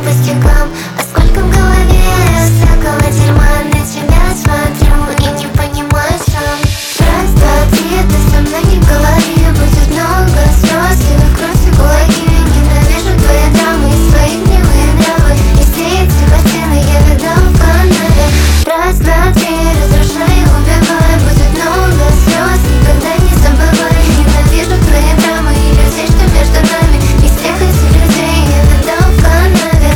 пустякам. А сколько в голове всякого дерьма. На тебя смотрю и не понимаю сам. Раз, два, три, ты со мной не говори. Будет много слез и выкрути кулаки. Ненавижу твои драмы и свои гнилые нравы. И все эти картины я видал в канале. Раз, два, три, разрушай и убивай. Будет много слез, никогда не забывай. Ненавижу твои драмы и людей, что между нами. И всех этих людей я видал в канале.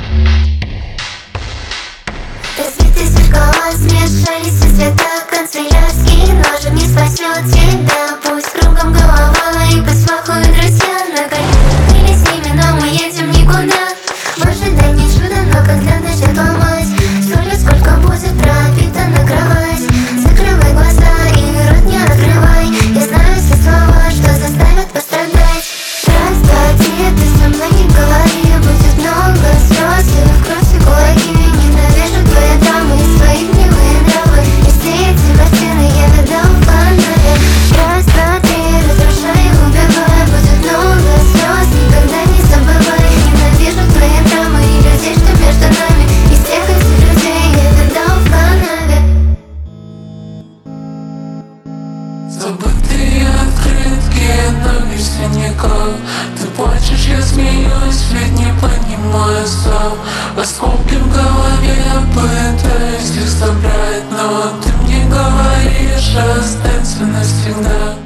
Разбитые зеркала смешались все цвета. Канцелярский ножик не спасет тебя. Пусть кругом голова и посмахуют друзья. Накалили с ними, но мы едем никуда. В ожидании чуда, но когда начнет ломать, стулья сколько будет пропитана кровать. Закрывай глаза и рот не открывай. Я знаю все слова, что заставят пострадать. Раз, два, три, ты со мной не говори. Будет много слез и вкрути кулаки. Ненавижу твои драмы и свои гнилые нравы. И все эти картины я видал в канале. Раз, два, три, разрушай и убивай. Будет много слез, никогда не забывай. Ненавижу твои драмы и людей, что между нами. И всех этих людей я видал в канаве. Забытые открытки, но без синяков. Ты плачешь, я смеюсь, ведь не понимаю слов. Осколки в голове, пытаюсь их собрать, но ты мне говоришь, останься навсегда.